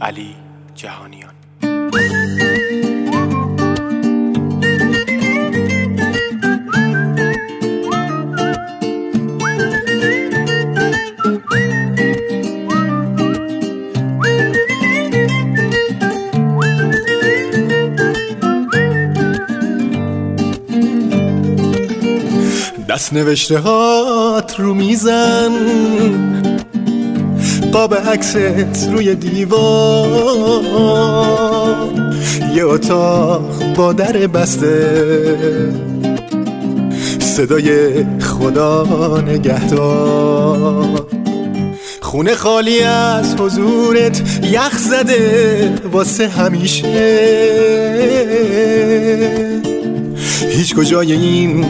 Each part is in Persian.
علی جهانیان. دست نوشته هات رو میزن، قاب عکست روی دیوار، یه اتاق با در بسته، صدای خدا نگهدار، خونه خالی از حضورت، یخ زده واسه همیشه، هیچ کجای این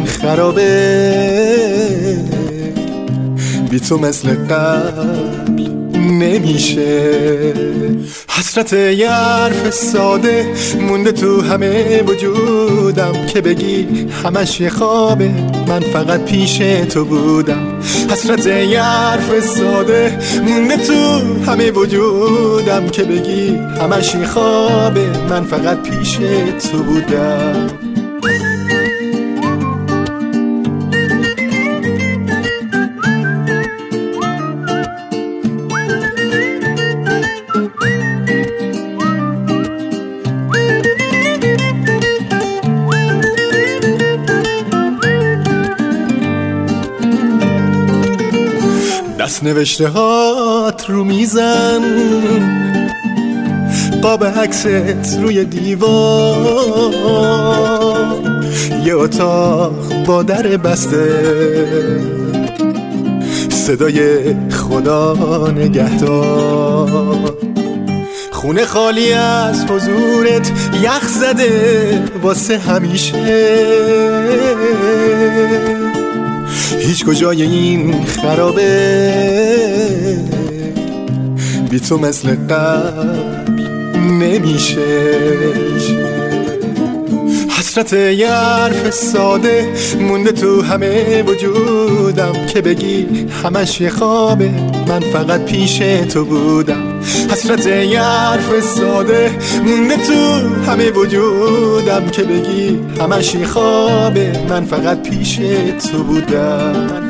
خرابه بی تو مثل قبل نمیشه. حسرت یه حرف ساده مونده تو همه وجودم، که بگی همش یه خوابه من فقط پیش تو بودم. حسرت یه حرف ساده مونده تو همه وجودم، که بگی همش یه خوابه من فقط پیش تو بودم. دست نوشته هات رو میزن، قاب عکست روی دیوار، یه اتاق با در بسته، صدای خدا نگهدار، خونه خالی از حضورت، یخ زده واسه همیشه، هیچ کجای این خرابه بی تو مثل قبل نمیشه. حسرت یه حرف ساده مونده تو همه وجودم، که بگی همش یه خوابه من فقط پیش تو بودم. حسرت یه حرف ساده مونده تو همه وجودم، که بگی همش یه خوابه من فقط پیش تو بودم.